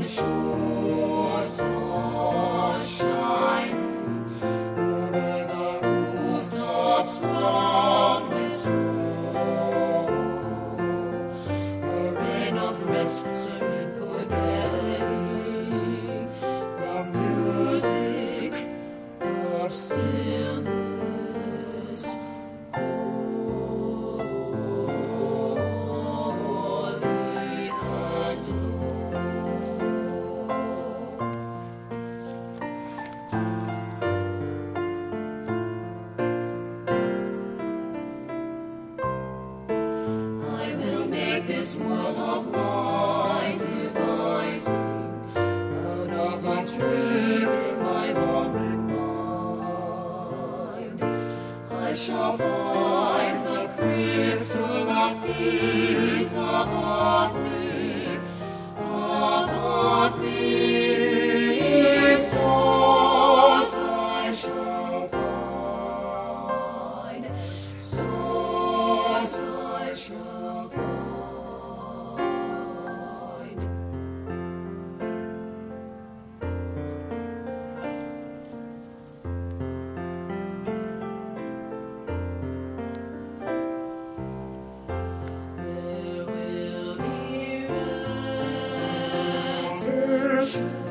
and shores are shining o'er the rooftops round with snow. A rain of rest, serene, forgetting the music of stillness. Holy and I will make this world of my devising out of a dream in my lonely mind. I shall find the crystal of peace above me, above me. Stars I shall find, stars I shall find. There will be rest.